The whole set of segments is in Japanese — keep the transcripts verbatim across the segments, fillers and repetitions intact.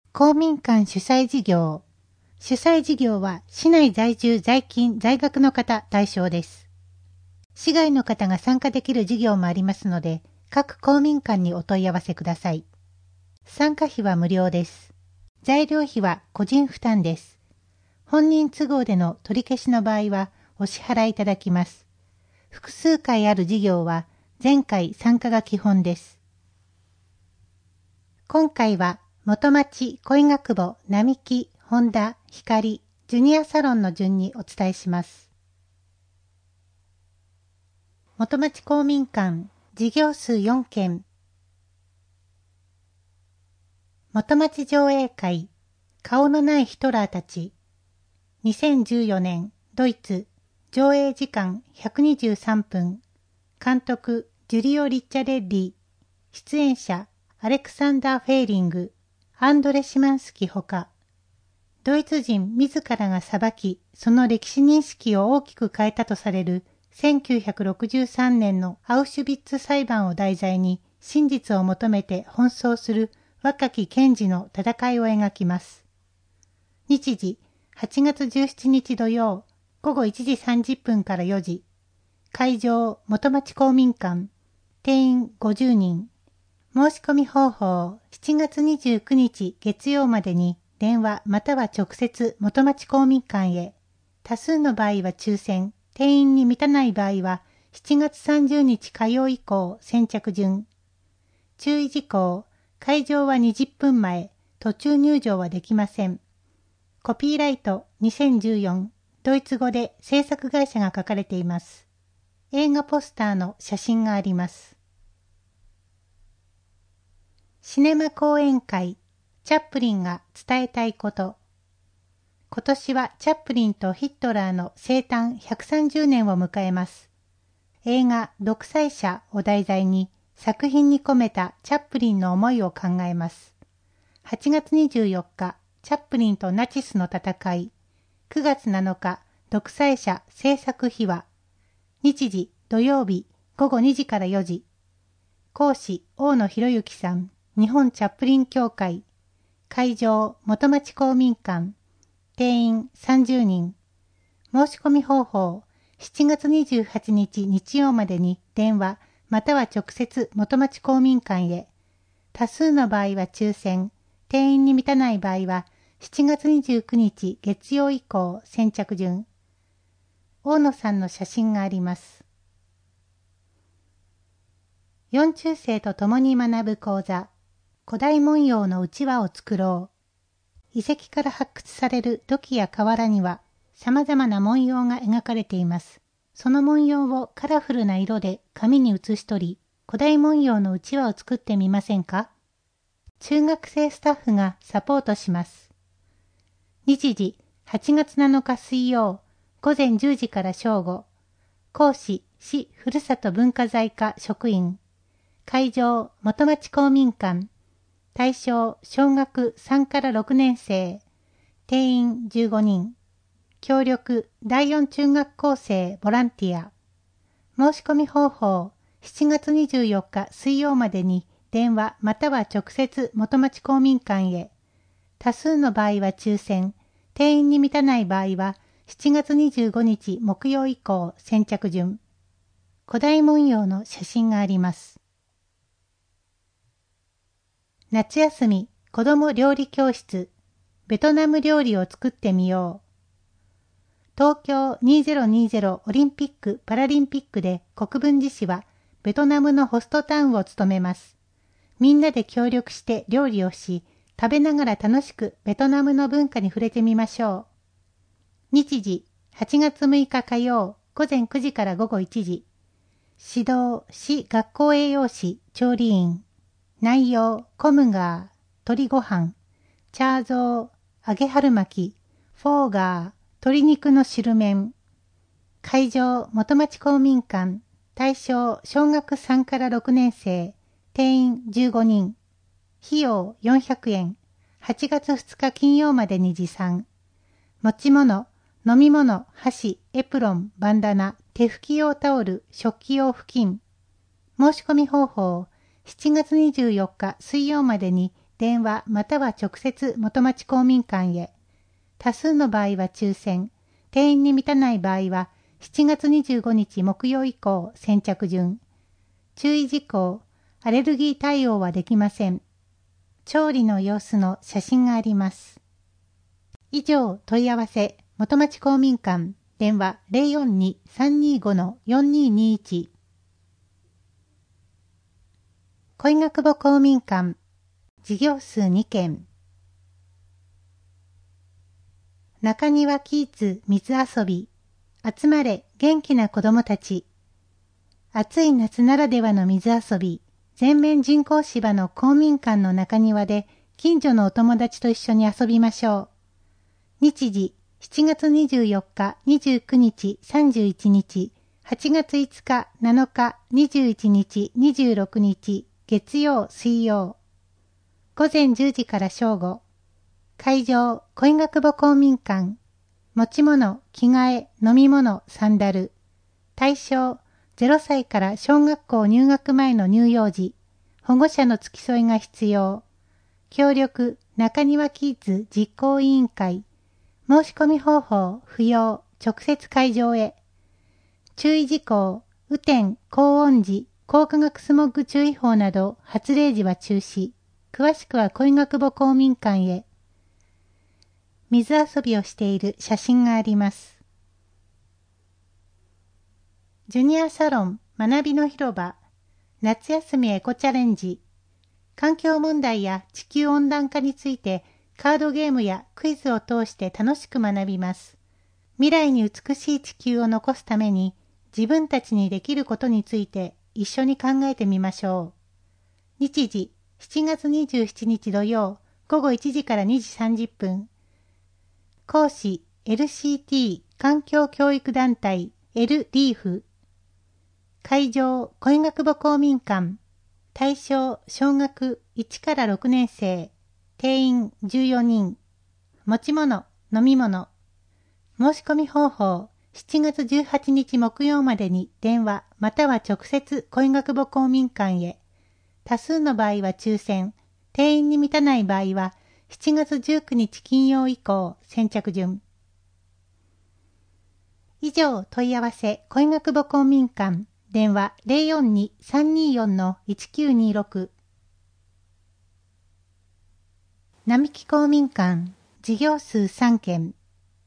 公民館主催事業。主催事業は市内在住在勤在学の方対象です。市外の方が参加できる事業もありますので、各公民館にお問い合わせください。参加費は無料です。材料費は個人負担です。本人都合での取り消しの場合はお支払いいただきます。複数回ある事業は全回参加が基本です。今回は元町、恋学部、並木、本田、光、ジュニアサロンの順にお伝えします。元町公民館、事業数よんけん。元町上映会、顔のないヒトラーたち。にせんじゅうよねん、ドイツ、上映時間ひゃくにじゅうさんぷん。監督、ジュリオ・リッチャレッリ。出演者、アレクサンダー・フェーリング、アンドレ・シマンスキほか。ドイツ人自らが裁き、その歴史認識を大きく変えたとされるせんきゅうひゃくろくじゅうさんねんのアウシュビッツ裁判を題材に真実を求めて奔走する若き検事の戦いを描きます。日時、はちがつじゅうしちにち土曜、ごごいちじさんじゅっぷんからよじ。会場、元町公民館。定員ごじゅうにん。申し込み方法、しちがつにじゅうくにち月曜までに電話または直接元町公民館へ。多数の場合は抽選、定員に満たない場合はしちがつさんじゅうにち火曜以降先着順。注意事項、会場はにじゅっぷんまえ、途中入場はできません。コピーライトにせんじゅうよん、ドイツ語で制作会社が書かれています。映画ポスターの写真があります。シネマ講演会、チャップリンが伝えたいこと。今年はチャップリンとヒットラーの生誕ひゃくさんじゅうねんを迎えます。映画独裁者を題材に作品に込めたチャップリンの思いを考えます。はちがつにじゅうよっか、チャップリンとナチスの戦い。くがつなのか、独裁者制作秘話。日時、土曜日、ごごにじからよじ。講師、大野博之さん。日本チャップリン協会。会場、元町公民館。定員さんじゅうにん。申し込み方法、しちがつにじゅうはちにち日曜までに電話、または直接元町公民館へ。多数の場合は抽選、定員に満たない場合はしちがつにじゅうくにち月曜以降先着順。大野さんの写真があります。四中生と共に学ぶ講座。古代文様のうちわを作ろう。遺跡から発掘される土器や瓦には様々な文様が描かれています。その文様をカラフルな色で紙に写し取り、古代文様のうちわを作ってみませんか？中学生スタッフがサポートします。日時、はちがつなのか水曜、ごぜんじゅうじから正午。講師、市ふるさと文化財課職員。会場、元町公民館。対象、小学さんからろくねんせい。定員じゅうごにん。協力、だいよん中学校生ボランティア。申し込み方法、しちがつにじゅうよっか水曜までに電話または直接元町公民館へ。多数の場合は抽選、定員に満たない場合はしちがつにじゅうごにち木曜以降先着順。古代文様の写真があります。夏休み子ども料理教室、ベトナム料理を作ってみよう。東京にせんにじゅうオリンピック・パラリンピックで国分寺市はベトナムのホストタウンを務めます。みんなで協力して料理をし、食べながら楽しくベトナムの文化に触れてみましょう。日時、はちがつむいか火曜、ごぜんくじからごごいちじ。指導、市学校栄養士、調理員。内容、コムガー、鶏ご飯、チャーゾー、揚げ春巻き、フォーガー、鶏肉の汁麺。会場、元町公民館。対象、小学さんからろくねんせい。定員じゅうごにん。費用よんひゃくえん。はちがつふつか金曜までに持参。持ち物、飲み物、箸、エプロン、バンダナ、手拭き用タオル、食器用布巾。申し込み方法、しちがつにじゅうよっか水曜までに電話または直接元町公民館へ。多数の場合は抽選、定員に満たない場合はしちがつにじゅうごにち木曜以降先着順。注意事項、アレルギー対応はできません。調理の様子の写真があります。以上、問い合わせ、元町公民館、電話 ゼロよんに さんにーご よんにーにーいち。恋学母公民館、事業数にけん。中庭キーツ水遊び、集まれ元気な子供たち。暑い夏ならではの水遊び、全面人工芝の公民館の中庭で近所のお友達と一緒に遊びましょう。日時、しちがつにじゅうよっか、にじゅうくにち、さんじゅういちにち、はちがついつか、なのか、にじゅういちにち、にじゅうろくにち、月曜、水曜。午前じゅうじから正午。会場、恋学母公民館。持ち物、着替え、飲み物、サンダル。対象、ゼロさいから小学校入学前の乳幼児。保護者の付き添いが必要。協力、中庭キッズ実行委員会。申し込み方法、不要、直接会場へ。注意事項、雨天、高温時、光化学スモッグ注意報など発令時は中止。詳しくは恋学母公民館へ。水遊びをしている写真があります。ジュニアサロン学びの広場、夏休みエコチャレンジ。環境問題や地球温暖化についてカードゲームやクイズを通して楽しく学びます。未来に美しい地球を残すために自分たちにできることについて一緒に考えてみましょう。日時、しちがつにじゅうしちにち土曜、ごごいちじからにじさんじゅっぷん。講師、エルシーティー 環境教育団体、エルリーフ。会場、恋学母公民館。対象、小学いちからろくねんせい。定員じゅうよにん。持ち物、飲み物。申し込み方法、しちがつじゅうはちにち木曜までに電話または直接恋学母公民館へ。多数の場合は抽選、定員に満たない場合はしちがつじゅうくにち金曜以降先着順。以上、問い合わせ恋学母公民館、電話 ゼロよんに さんにーよん いちきゅうにーろく。並木公民館、事業数さんけん。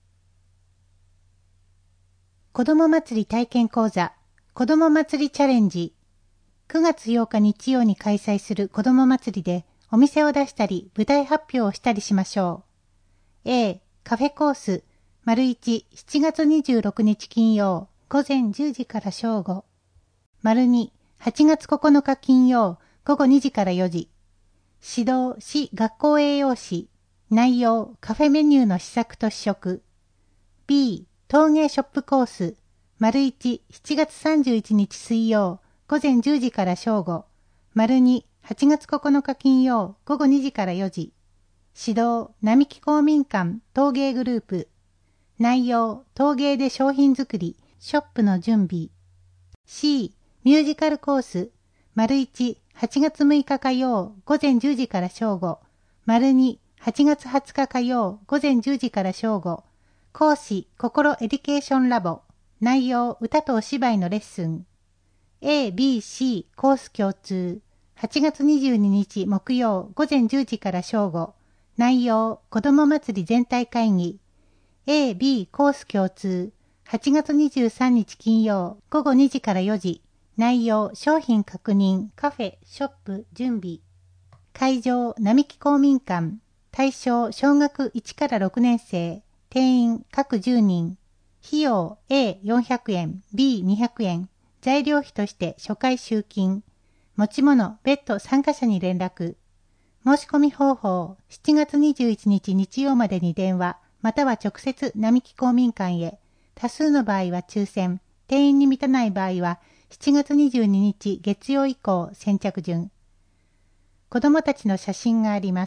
子ども祭り体験講座、子ども祭りチャレンジ。くがつようか日曜に開催する子ども祭りでお店を出したり舞台発表をしたりしましょう。A、カフェコース、丸いち、しちがつにじゅうろくにち金曜、午前じゅうじから正午。丸に、はちがつここのか金曜、午後にじからよじ。指導、市学校栄養士。内容、カフェメニューの試作と試食。B、陶芸ショップコース。丸いち、しちがつさんじゅういちにち水曜、午前じゅうじから正午。丸に、はちがつここのか金曜、午後にじからよじ。指導、並木公民館陶芸グループ。内容、陶芸で商品作り、ショップの準備。C、ミュージカルコース。丸いち、はちがつむいか火曜、午前じゅうじから正午。丸に、はちがつはつか火曜、午前じゅうじから正午。講師、心エデュケーションラボ。内容、歌とお芝居のレッスン。A、B、C、コース共通。はちがつにじゅうににち木曜、午前じゅうじから正午。内容、子ども祭り全体会議。A、B、コース共通。はちがつにじゅうさんにち金曜、午後にじからよじ。内容、商品確認、カフェ、ショップ、準備。会場、並木公民館。対象、小学いちからろくねんせい。定員、各じゅうにん。費用、A、よんひゃくえん、B、にひゃくえん。材料費として初回集金。持ち物、別途参加者に連絡。申し込み方法、しちがつにじゅういちにち日曜までに電話、または直接並木公民館へ。多数の場合は抽選、定員に満たない場合はしちがつにじゅうににち月曜以降先着順。子どもたちの写真があります。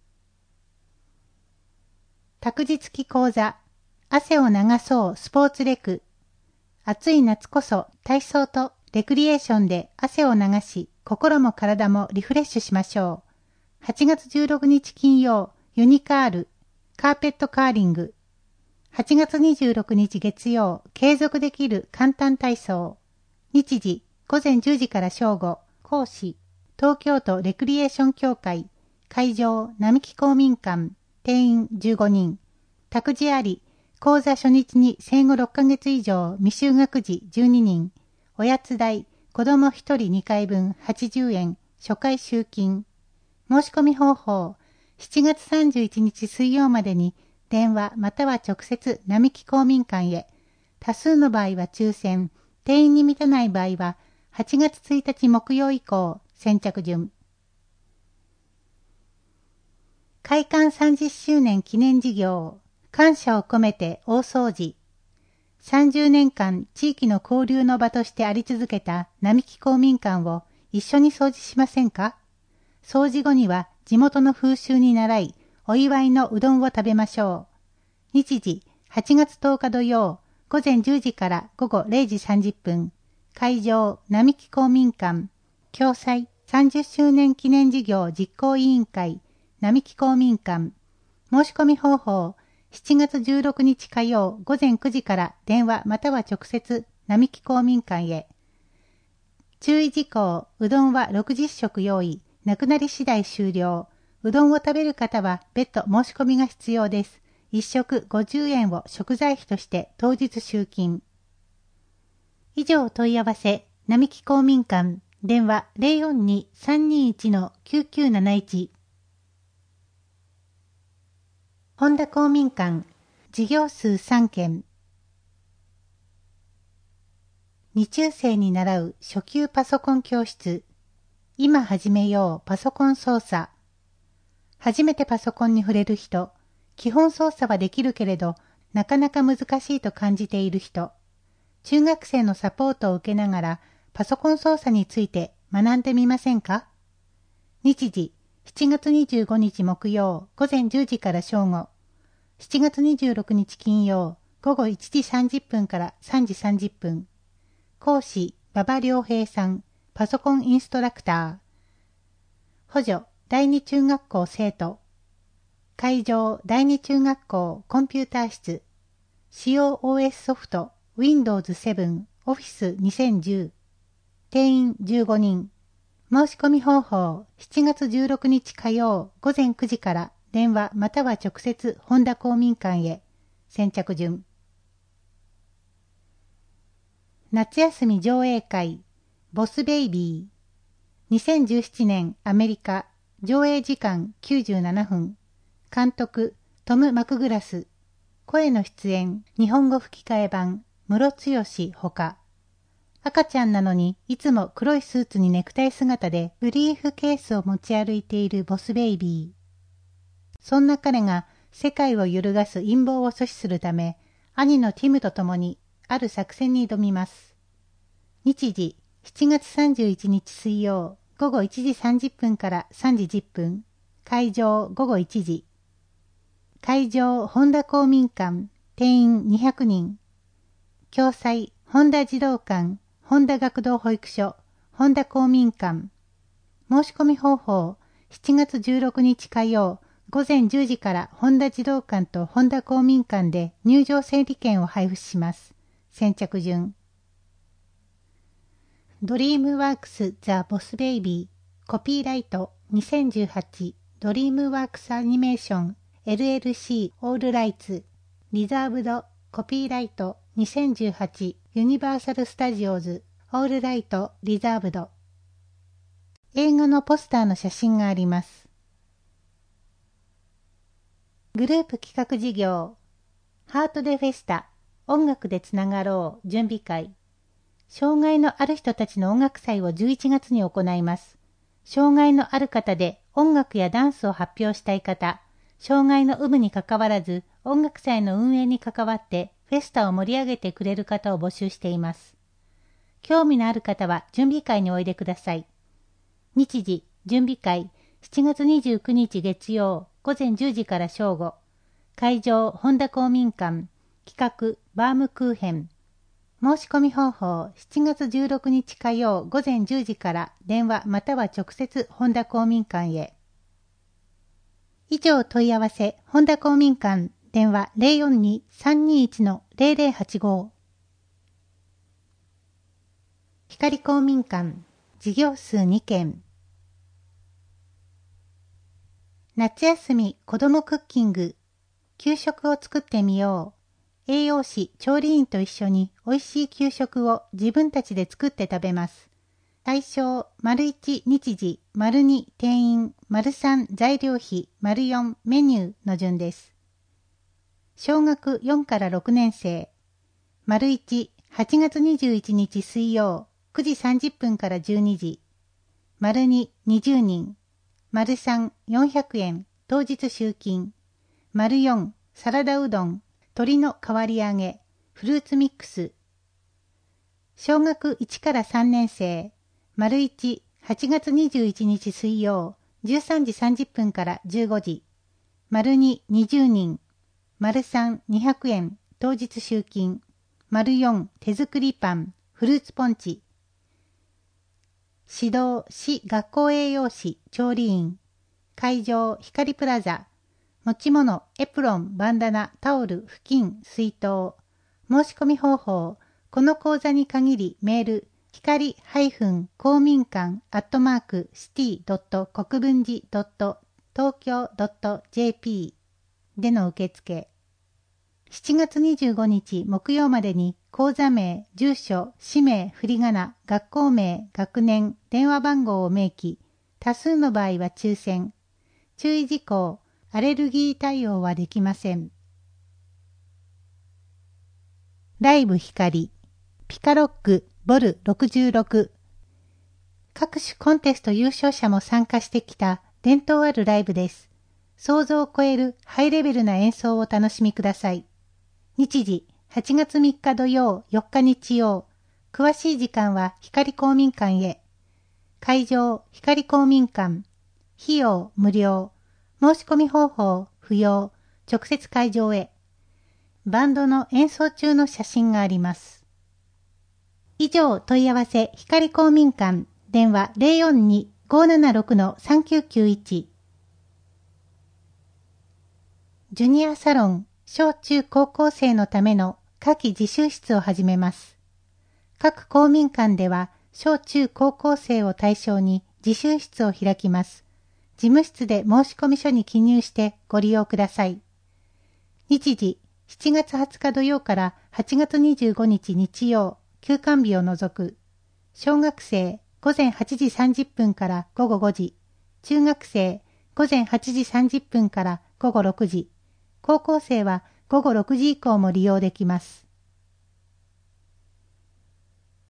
託児付き講座、汗を流そうスポーツレク。暑い夏こそ体操とレクリエーションで汗を流し、心も体もリフレッシュしましょう。 はちがつじゅうろくにち金曜、ユニカール、カーペットカーリング。はちがつにじゅうろくにち月曜、継続できる簡単体操。日時、午前じゅうじから正午。講師、東京都レクリエーション協会。会場、並木公民館。定員じゅうごにん。託児あり。講座初日に生後ろっかげつ以上未就学児じゅうににん。おやつ代、子供ひとりにかいぶんはちじゅうえん。初回集金。申し込み方法。しちがつさんじゅういちにち水曜までに電話または直接並木公民館へ。多数の場合は抽選。定員に満たない場合ははちがつついたち木曜以降先着順。開館さんじゅっしゅうねん記念事業。感謝を込めて大掃除。さんじゅうねんかん地域の交流の場としてあり続けた並木公民館を一緒に掃除しませんか？掃除後には地元の風習に倣い、お祝いのうどんを食べましょう。日時、はちがつとおか土曜、午前じゅうじから午後れいじさんじゅっぷん。会場、並木公民館。共催、さんじゅっしゅうねん記念事業実行委員会、並木公民館。申し込み方法、しちがつじゅうろくにち火曜午前くじから電話または直接並木公民館へ。注意事項、うどんはろくじゅっしょく用意、なくなり次第終了。うどんを食べる方は別途申し込みが必要です。いっしょくごじゅうえんを食材費として当日集金。以上問い合わせ、並木公民館、電話 ゼロよんに さんにいち きゅうきゅうなないち。本田公民館、事業数さんけん。二中生に習う初級パソコン教室。今始めようパソコン操作。初めてパソコンに触れる人、基本操作はできるけれど、なかなか難しいと感じている人、中学生のサポートを受けながらパソコン操作について学んでみませんか？日時、しちがつにじゅうごにち木曜午前じゅうじから正午。しちがつにじゅうろくにち金曜午後いちじさんじゅっぷんからさんじさんじゅっぷん。講師、馬場良平さん、パソコンインストラクター。補助、第二中学校生徒。会場、第二中学校コンピューター室。使用 オーエス ソフト、ウィンドウズセブン、オフィスにせんじゅう。定員じゅうごにん。申し込み方法、しちがつじゅうろくにち火曜午前くじから電話または直接本田公民館へ。先着順。夏休み上映会、ボスベイビー。にせんじゅうななねんアメリカ、上映時間きゅうじゅうななふん。監督、トム・マクグラス。声の出演、日本語吹き替え版、室剛ほか。赤ちゃんなのにいつも黒いスーツにネクタイ姿でブリーフケースを持ち歩いているボスベイビー。そんな彼が世界を揺るがす陰謀を阻止するため、兄のティムと共にある作戦に挑みます。日時、しちがつさんじゅういちにち水曜、午後いちじさんじゅっぷんからさんじじゅっぷん。会場午後いちじ。会場本田公民館、定員にひゃくにん。共催本田児童館、本田学童保育所、本田公民館。申し込み方法、しちがつじゅうろくにち火曜、午前じゅうじから本田児童館と本田公民館で入場整理券を配布します。先着順。ドリームワークスザ・ボスベイビー、コピーライトにせんじゅうはち、ドリームワークスアニメーション、エルエルシー オールライツ、リザーブド、コピーライトにせんじゅうはち、ユニバーサルスタジオズ、オールライト、リザーブド。映画のポスターの写真があります。グループ企画事業、ハートでフェスタ、音楽でつながろう準備会。障害のある人たちの音楽祭をじゅういちがつに行います。障害のある方で音楽やダンスを発表したい方、障害の有無にかかわらず音楽祭の運営に関わってフェスタを盛り上げてくれる方を募集しています。興味のある方は準備会においでください。日時、準備会、しちがつにじゅうくにち月曜、午前じゅうじから正午。会場、本田公民館、企画、バームクーヘン。申し込み方法、しちがつじゅうろくにち火曜午前じゅうじから電話または直接本田公民館へ。 以上問い合わせ、本田公民館、電話 ゼロよんに さんにいち ゼロゼロはちご。光公民館、事業数にけん。夏休み子どもクッキング、給食を作ってみよう。栄養士、調理員と一緒に美味しい給食を自分たちで作って食べます。対象、丸いち日時、丸に定員、丸さん材料費、丸よんメニューの順です。小学よんからろくねん生。丸いち、はちがつにじゅういちにち水曜、くじさんじゅっぷんからじゅうにじ。丸に、にじゅうにん。丸さん、よんひゃくえん、当日集金。丸よん、サラダうどん、鶏の変わり揚げ、フルーツミックス。小学いちからさんねん生。丸いち、はちがつにじゅういちにち水曜、じゅうさんじさんじゅっぷんからじゅうごじ。丸に、にじゅうにん。丸さん、にひゃくえん、当日集金。丸よん、手作りパン、フルーツポンチ。指導、市学校栄養士、調理員。会場、光プラザ。持ち物、エプロン、バンダナ、タオル、布巾、水筒。申し込み方法、この講座に限りメール、光公民館アットマークシティドット国分寺ドット東京ドットジェーピー での受付。しちがつにじゅうごにち木曜までに講座名、住所、氏名、振り仮名、学校名、学年、電話番号を明記。多数の場合は抽選。注意事項、アレルギー対応はできません。ライブ光、ピカロック、ボルろくじゅうろく。各種コンテスト優勝者も参加してきた伝統あるライブです。想像を超えるハイレベルな演奏をお楽しみください。日時、はちがつみっか土曜、よっか日曜。詳しい時間は光公民館へ。会場、光公民館。費用、無料。申し込み方法、不要。直接会場へ。バンドの演奏中の写真があります。以上、問い合わせ、光公民館。電話 ゼロよんに ごーななろく さんきゅうきゅういち。ジュニアサロン、小中高校生のための夏季自習室を始めます。各公民館では小中高校生を対象に自習室を開きます。事務室で申込書に記入してご利用ください。日時、しちがつはつか土曜からはちがつにじゅうごにち日曜、休館日を除く。小学生、ごぜんはちじさんじゅっぷんからごごごじ。中学生、ごぜんはちじさんじゅっぷんからごごろくじ。高校生はごごろくじ以降も利用できます。